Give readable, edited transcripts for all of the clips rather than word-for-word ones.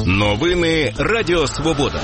Новини Радіо Свобода.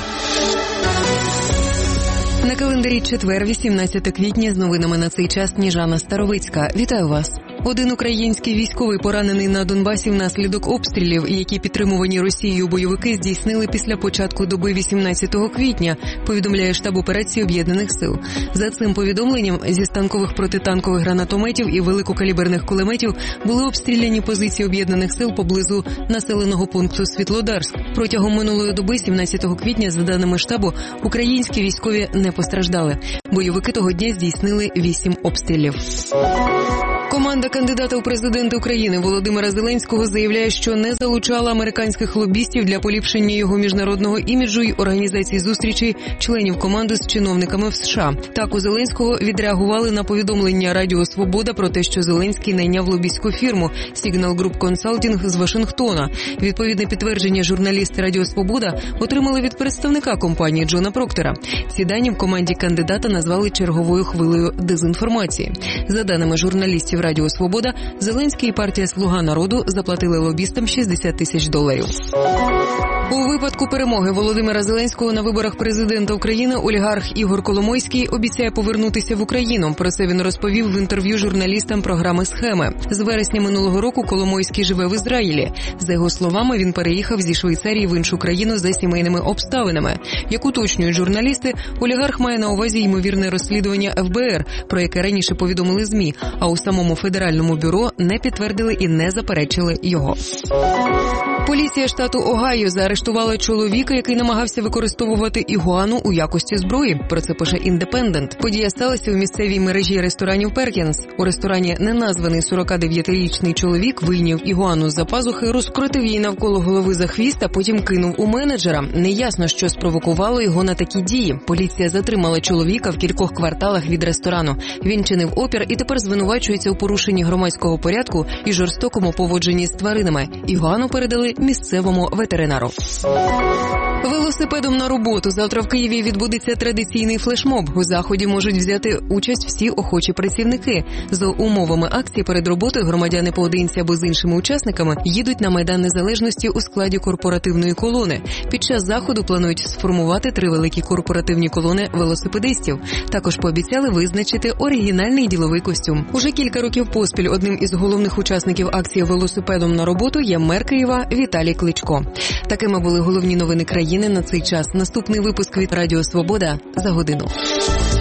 На календарі четвер, 18 квітня, з новинами на цей час Сніжана Старовицька. Вітаю вас. Один український військовий поранений на Донбасі внаслідок обстрілів, які підтримувані Росією бойовики здійснили після початку доби 18 квітня, повідомляє штаб операції Об'єднаних сил. За цим повідомленням, зі станкових протитанкових гранатометів і великокаліберних кулеметів були обстріляні позиції Об'єднаних сил поблизу населеного пункту Світлодарськ. Протягом минулої доби, 17 квітня, за даними штабу, українські військові не постраждали. Бойовики того дня здійснили 8 обстрілів. Команда кандидата у президенти України Володимира Зеленського заявляє, що не залучала американських лобістів для поліпшення його міжнародного іміджу й організації зустрічей членів команди з чиновниками в США. Так, у Зеленського відреагували на повідомлення Радіо Свобода про те, що Зеленський найняв лобістську фірму Signal Group Consulting з Вашингтона. Відповідне підтвердження журналісти Радіо Свобода отримали від представника компанії Джона Проктера. Ці дані в команді кандидата назвали черговою хвилею дезінформації. За даними журналістів Радіо Свобода, Зеленський і партія «Слуга народу» заплатили лобістам $60 тисяч. У випадку перемоги Володимира Зеленського на виборах президента України олігарх Ігор Коломойський обіцяє повернутися в Україну. Про це він розповів в інтерв'ю журналістам програми «Схеми». З вересня минулого року Коломойський живе в Ізраїлі. За його словами, він переїхав зі Швейцарії в іншу країну за сімейними обставинами. Як уточнюють журналісти, олігарх має на увазі ймовірне розслідування ФБР, про яке раніше повідомили ЗМІ, а у самому Федеральному бюро не підтвердили і не заперечили його. Поліція штату Огайо заарештувала чоловіка, який намагався використовувати ігуану у якості зброї. Про це пише «Індепендент». Подія сталася у місцевій мережі ресторанів «Перкінс». У ресторані неназваний 49-річний чоловік вийняв ігуану з-за пазухи, розкрутив її навколо голови за хвіст, а потім кинув у менеджера. Неясно, що спровокувало його на такі дії. Поліція затримала чоловіка в кількох кварталах від ресторану. Він чинив опір і тепер звинувачується у порушенні громадського порядку і жорстокому поводженні з тваринами. Ігуану передали місцевому ветеринару. Велосипедом на роботу. Завтра в Києві відбудеться традиційний флешмоб. У заході можуть взяти участь всі охочі працівники. За умовами акції перед роботою громадяни поодинці або з іншими учасниками їдуть на Майдан Незалежності у складі корпоративної колони. Під час заходу планують сформувати 3 великі корпоративні колони велосипедистів. Також пообіцяли визначити оригінальний діловий костюм. Уже кілька років поспіль одним із головних учасників акції велосипедом на роботу є мер Києва Віталій Кличко. Такими були головні новини країни на цей час. Наступний випуск від Радіо Свобода за годину.